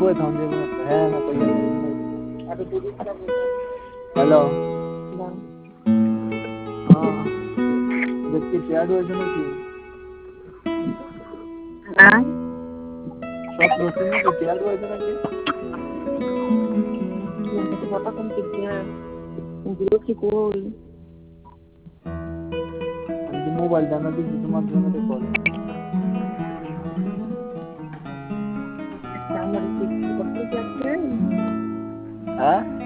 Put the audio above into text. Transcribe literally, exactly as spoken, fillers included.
हुए था उनके में है ना कोई हेलो हाँ जबकि तैयार हुए थे ना कि हाँ सब रोटी में तो तैयार हुए थे ना कि मुझे तो पता कौन कितने हैं ग्रुप की कोई उनकी मोबाइल जाना थी जिसमें मात्र मेरे कॉल हमारे किसी को क्या है हाँ